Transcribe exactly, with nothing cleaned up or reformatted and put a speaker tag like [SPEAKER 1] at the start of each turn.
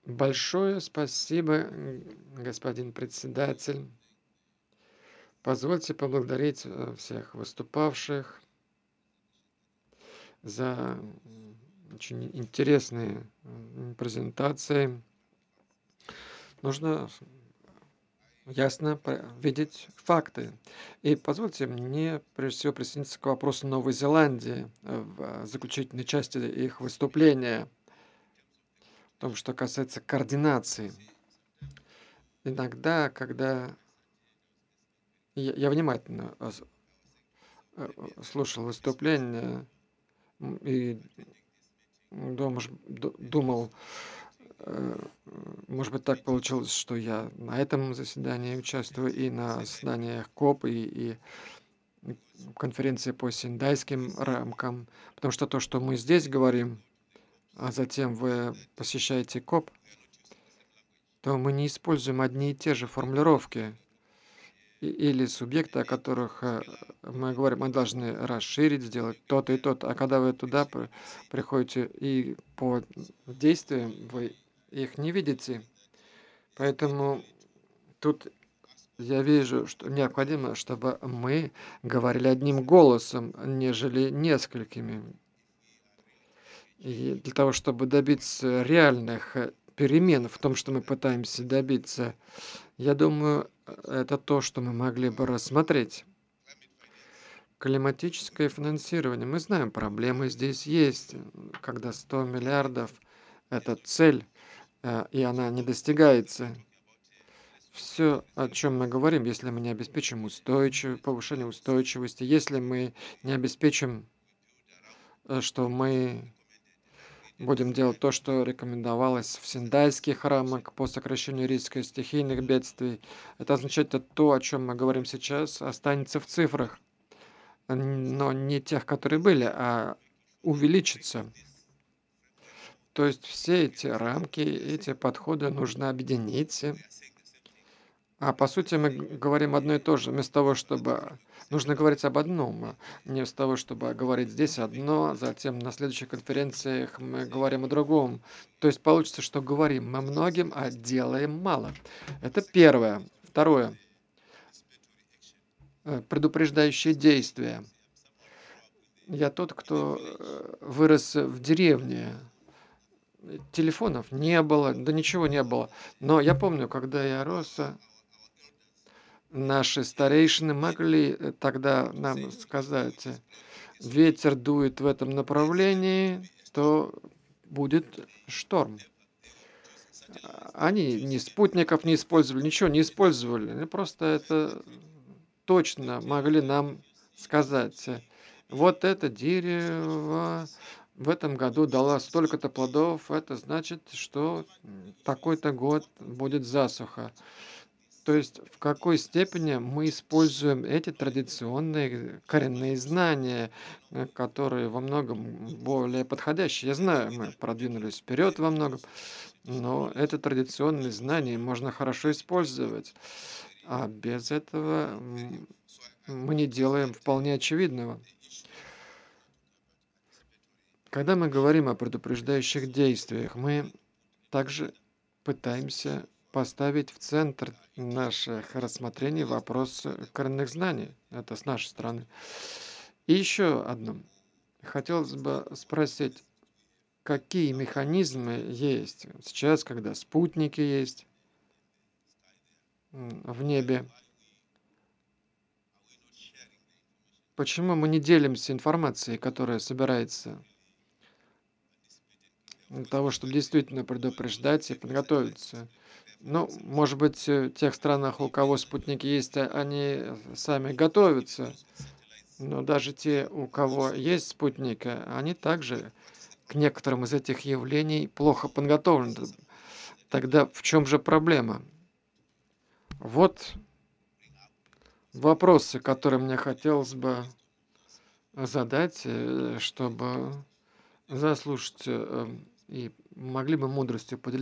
[SPEAKER 1] Большое спасибо, м, господин председатель. Позвольте поблагодарить э, всех выступавших за м, очень интересные м, презентации. Нужно ясно по- видеть факты. И позвольте мне, прежде всего, присоединиться к вопросу Новой Зеландии э, в э, заключительной части их выступления, в том, что касается координации. Иногда, когда я, я внимательно э, с- э, э, слушал выступление, м, и думаешь, ду- думал, э, может быть, так получилось, что я на этом заседании участвую и на заседаниях КОП, и, и м, конференции по синдайским рамкам, потому что то, что мы здесь говорим, а затем вы посещаете КОП, то мы не используем одни и те же формулировки. И или субъекты, о которых, э, мы говорим, мы должны расширить, сделать то-то и то-то. А когда вы туда при приходите и по действиям вы их не видите. Поэтому тут я вижу, что необходимо, чтобы мы говорили одним голосом, нежели несколькими. И для того, чтобы добиться реальных, э, перемен в том, что мы пытаемся добиться, я думаю, э, это то, что мы могли бы рассмотреть. Климатическое финансирование. Мы знаем, проблемы здесь есть, м, когда сто миллиардов — это цель, э, и она не достигается. Все, о чем мы говорим, если мы не обеспечим устойчив повышение устойчивости, если мы не обеспечим, э, что мы будем делать то, что рекомендовалось в Синдайских рамок по сокращению риска стихийных бедствий, это означает, что то, о чем мы говорим сейчас, останется в цифрах, н но не тех, которые были, а увеличится. То есть все эти рамки, эти подходы нужно объединить. э, А по сути мы г- говорим одно и то же. Вместо того, чтобы... Нужно говорить об одном, а не вместо того, чтобы говорить здесь одно, затем на следующих конференциях мы говорим о другом. То есть получится, что говорим мы многим, а делаем мало. Это первое. Второе. э, Предупреждающие действия. Я тот, кто э, вырос в деревне. Э, Телефонов не было, да ничего не было. Но я помню, когда я рос, э, наши старейшины могли э, тогда нам сказать, э, ветер дует в этом направлении, то будет шторм. А, Они ни спутников не использовали, ничего не использовали. Они просто это точно могли нам сказать. э, Вот это дерево в этом году дало столько-то плодов, это значит, что м, такой-то год будет засуха. То есть в какой степени мы используем эти традиционные коренные знания, э, которые во многом более подходящие. Я знаю, мы продвинулись вперед во многом, но это традиционные знания можно хорошо использовать. А без этого м, мы не делаем вполне очевидного. Когда мы говорим о предупреждающих действиях, мы также пытаемся поставить в центр наших рассмотрений вопрос э, коренных знаний. Это с нашей стороны. И еще одно. Хотелось бы спросить, какие механизмы есть сейчас, когда спутники есть м, в небе? Почему мы не делимся информацией, которая собирается для того, чтобы действительно предупреждать и подготовиться? Ну, может быть, э, в тех странах, у кого спутники есть, а- они э, сами готовятся. Но даже те, у кого есть спутник, э, они также к некоторым из этих явлений плохо подготовлены. Тогда в чем же проблема? Вот вопросы, которые мне хотелось бы задать, э, чтобы заслушать, э, и могли бы мудростью поделиться.